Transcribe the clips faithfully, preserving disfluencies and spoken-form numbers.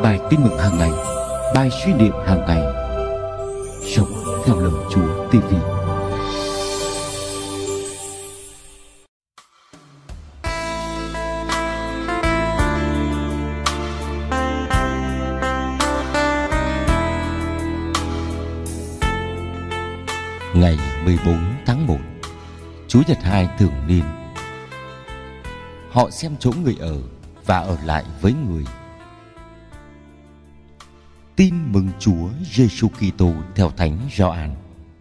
bài tin mừng hàng ngày, bài suy niệm hàng ngày. Sống theo lời Chúa ti vi. Ngày mười bốn tháng một, Chúa Nhật hai thường niên. Họ xem chỗ người ở và ở lại với người. Tin mừng Chúa Giêsu Kitô theo Thánh Gioan.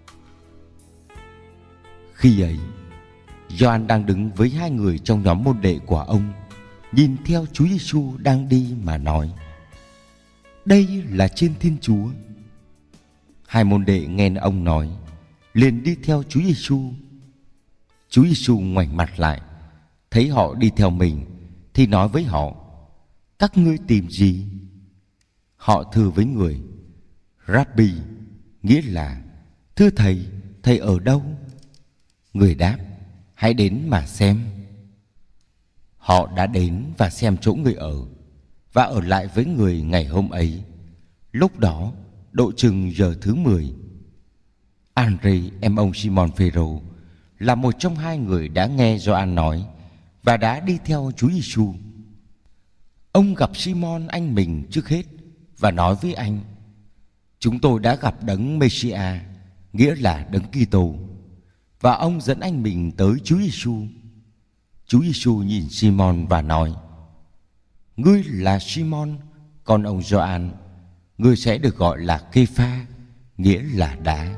Khi ấy, Gioan đang đứng với hai người trong nhóm môn đệ của ông, nhìn theo Chúa Giêsu đang đi mà nói: "Đây là trên Thiên Chúa." Hai môn đệ nghe ông nói, liền đi theo Chúa Giêsu. Chúa Giêsu ngoảnh mặt lại, thấy họ đi theo mình, thì nói với họ: "Các ngươi tìm gì?" Họ thưa với người: "Rabbi," nghĩa là "Thưa thầy, thầy ở đâu?" Người đáp: "Hãy đến mà xem." Họ đã đến và xem chỗ người ở, và ở lại với người ngày hôm ấy. Lúc đó độ chừng giờ thứ mười. Andre, em ông Simon Phêrô, là một trong hai người đã nghe Gioan nói và đã đi theo Chúa Giêsu. Ông gặp Simon anh mình trước hết và nói với anh: "Chúng tôi đã gặp Đấng Mêsia," nghĩa là Đấng Kitô. Và ông dẫn anh mình tới Chúa Giêsu. Chúa Giêsu nhìn Simon và nói: "Ngươi là Simon, con ông Gioan, ngươi sẽ được gọi là Kê-pha," nghĩa là đá.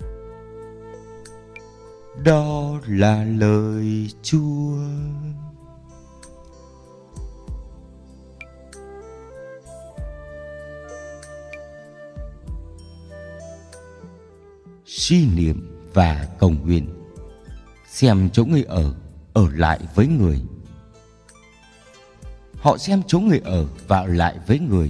Đó là lời Chúa. Suy niệm và cầu nguyện. Xem chỗ người ở, ở lại với người. Họ xem chỗ người ở và ở lại với người.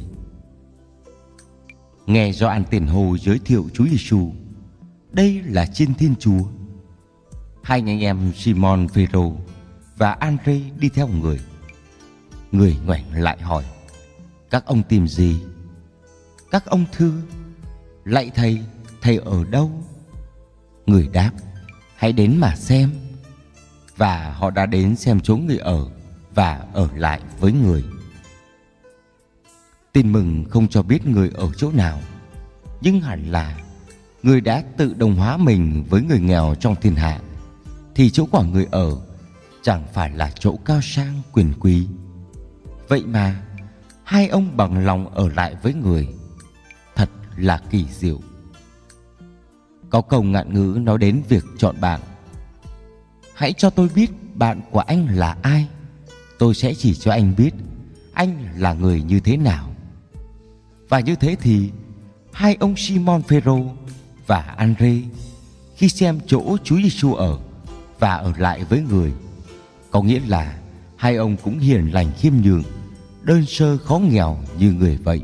Nghe Gioan tiền hô giới thiệu Chúa Giêsu: "Đây là trên Thiên Chúa." Hai anh em Simon Phêrô và Andre đi theo người. Người ngoảnh lại hỏi: "Các ông tìm gì?" Các ông thưa: "Lạy thầy, thầy ở đâu?" Người đáp: "Hãy đến mà xem." Và họ đã đến xem chỗ người ở và ở lại với người. Tin mừng không cho biết người ở chỗ nào, nhưng hẳn là người đã tự đồng hóa mình với người nghèo trong thiên hạ, thì chỗ của người ở chẳng phải là chỗ cao sang quyền quý. Vậy mà hai ông bằng lòng ở lại với người. Thật là kỳ diệu. Có câu ngạn ngữ nói đến việc chọn bạn: "Hãy cho tôi biết bạn của anh là ai, tôi sẽ chỉ cho anh biết anh là người như thế nào." Và như thế thì hai ông Simon Phêrô và Andre, khi xem chỗ Chúa Giêsu ở và ở lại với người, có nghĩa là hai ông cũng hiền lành khiêm nhường, đơn sơ khó nghèo như người vậy.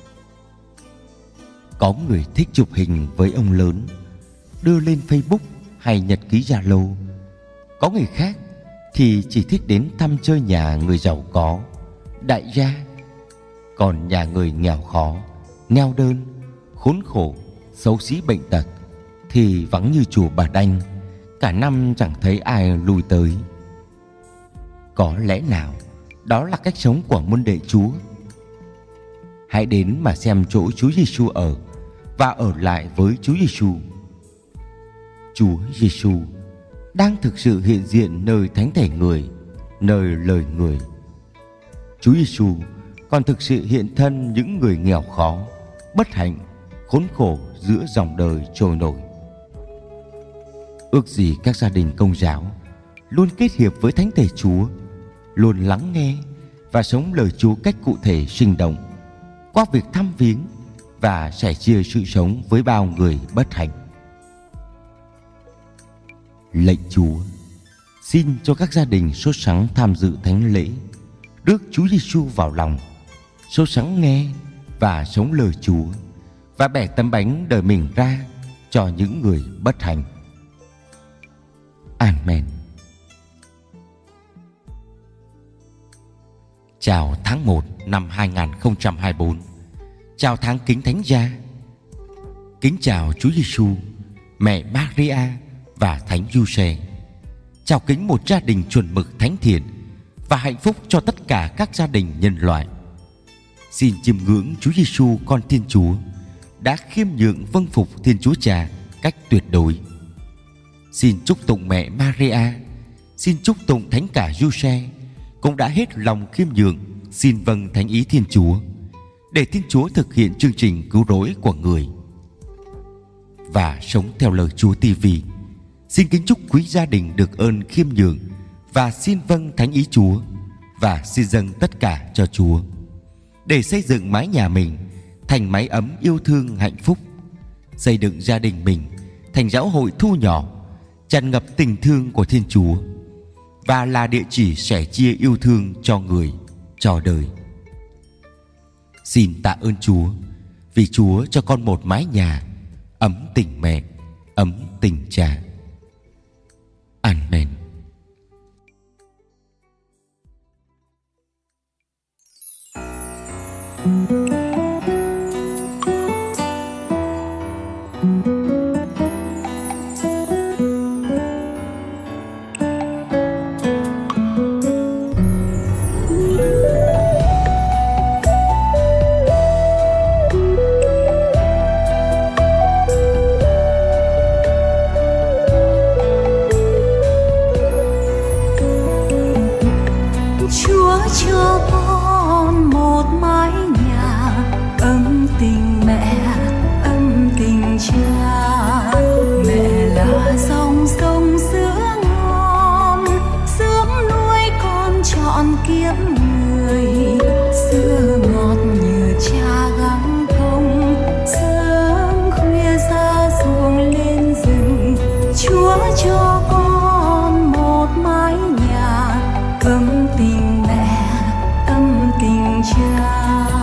Có người thích chụp hình với ông lớn, đưa lên Facebook hay nhật ký Zalo. Có người khác thì chỉ thích đến thăm chơi nhà người giàu có, đại gia. Còn nhà người nghèo khó, neo đơn, khốn khổ, xấu xí bệnh tật thì vắng như chùa Bà Đanh, cả năm chẳng thấy ai lui tới. Có lẽ nào đó là cách sống của môn đệ Chúa? Hãy đến mà xem chỗ Chúa Giêsu ở và ở lại với Chúa Giêsu. Chúa Giêsu đang thực sự hiện diện nơi thánh thể người, nơi lời người. Chúa Giêsu còn thực sự hiện thân những người nghèo khó, bất hạnh, khốn khổ giữa dòng đời trôi nổi. Ước gì các gia đình Công giáo luôn kết hiệp với thánh thể Chúa, luôn lắng nghe và sống lời Chúa cách cụ thể sinh động qua việc thăm viếng và sẻ chia sự sống với bao người bất hạnh. Lạy Chúa, xin cho các gia đình sốt sắng tham dự thánh lễ, rước Chúa Giêsu vào lòng, sốt sắng nghe và sống lời Chúa, và bẻ tấm bánh đời mình ra cho những người bất hạnh. Amen. Chào tháng một năm hai nghìn không trăm hai mươi tư. Chào tháng kính thánh gia. Kính chào Chúa Giêsu, mẹ Maria và Thánh Giuse. Chào kính một gia đình chuẩn mực thánh thiện và hạnh phúc cho tất cả các gia đình nhân loại. Xin chiêm ngưỡng Chúa Giêsu con Thiên Chúa đã khiêm nhường vâng phục Thiên Chúa Cha cách tuyệt đối. Xin chúc tụng mẹ Maria, xin chúc tụng thánh cả Giuse cũng đã hết lòng khiêm nhường xin vâng thánh ý Thiên Chúa để Thiên Chúa thực hiện chương trình cứu rỗi của người. Và sống theo lời Chúa ti vi, xin kính chúc quý gia đình được ơn khiêm nhường và xin vâng thánh ý Chúa và xin dâng tất cả cho Chúa để xây dựng mái nhà mình thành mái ấm yêu thương hạnh phúc, xây dựng gia đình mình thành giáo hội thu nhỏ tràn ngập tình thương của Thiên Chúa và là địa chỉ sẻ chia yêu thương cho người, cho đời. Xin tạ ơn Chúa vì Chúa cho con một mái nhà ấm tình mẹ, ấm tình cha. Amen. Chúa cho con một mái nhà ấm tình mẹ, ấm tình cha. Mẹ là dòng sông sữa ngon, dưỡng nuôi con trọn kiếp người. Sữa ngọt như cha gắng công, sớm khuya ra ruộng lên rừng. Chúa cho con một mái nhà ấm tình mẹ, ấm tình cha.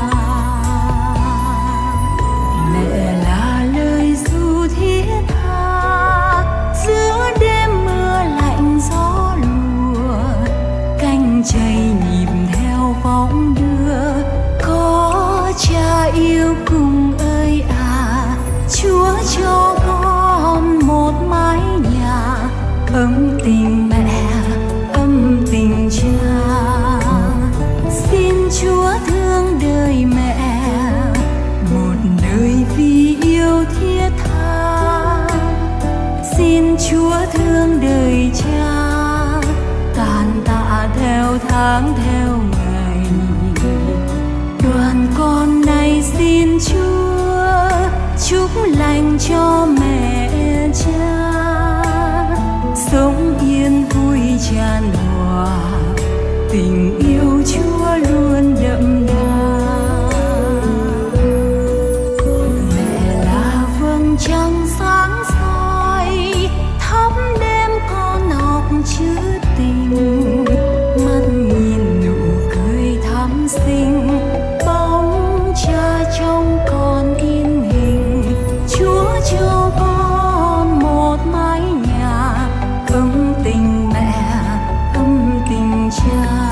Mẹ là lời ru thiết tha giữa đêm mưa lạnh gió lùa, canh chày nhịp theo bóng đưa. Có cha yêu cùng ơi à, Chúa cho con một mái nhà ấm tình mẹ, ấm tình cha. Xin Chúa thương đời mẹ một đời vì yêu thiết tha. Xin Chúa thương đời cha tàn tạ theo tháng theo ngày. Đoàn con này xin Chúa chúc lành cho mẹ cha, sống yên vui tràn hòa, tình yêu Chúa luôn đậm đà. Mẹ là vầng trăng sáng soi thắp đêm con học chữ tình, mắt nhìn nụ cười thắm xinh, bóng cha trong con in hình. Chúa cho con một mái nhà ấm tình mẹ, ấm tình cha.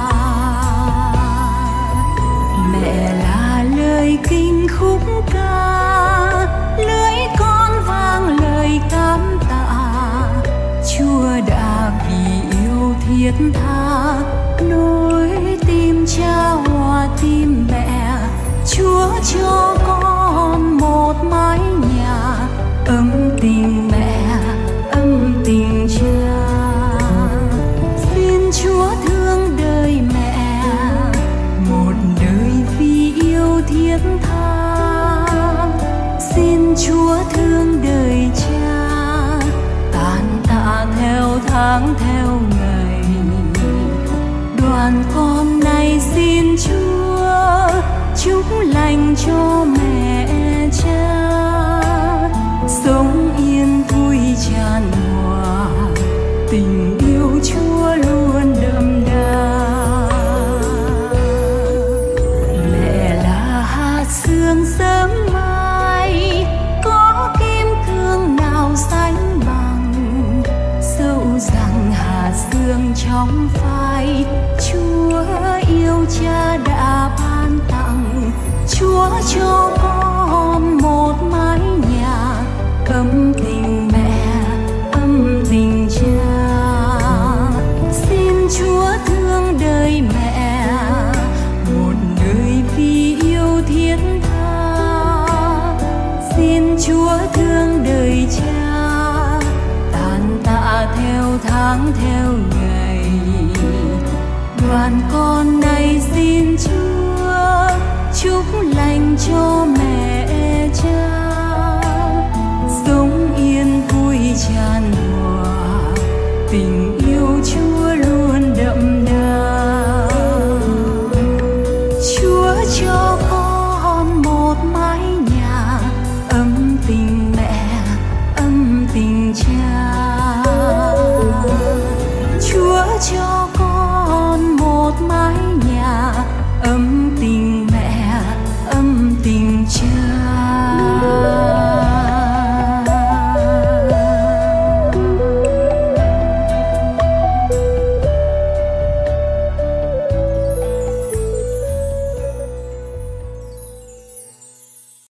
Mẹ là lời kinh khúc ca, lưỡi con vang lời cảm tạ. Chúa đã vì yêu thiết tha nối tim cha hòa tim mẹ. Chúa cho con một mái nhà ấm tình mẹ, ấm tình cha. Xin Chúa thương đời mẹ một đời vì yêu thiết tha. Xin Chúa thương đời cha tàn tạ theo tháng theo ngày. Đoàn con này xin Chúa chúc lành cho mẹ cha, sống yên vui tràn hòa, tình yêu Chúa luôn đậm đà. Mẹ là hạt sương sớm mai, có kim cương nào sánh bằng. Dẫu rằng hạt sương trong phai, Chúa yêu cha đã ban tặng. Chúa cho thương đời mẹ, một nơi vì yêu thiết tha. Xin Chúa thương đời cha, tàn tạ theo tháng theo ngày. Đoàn con này xin Chúa chúc lành cho mẹ cha, sống yên vui tràn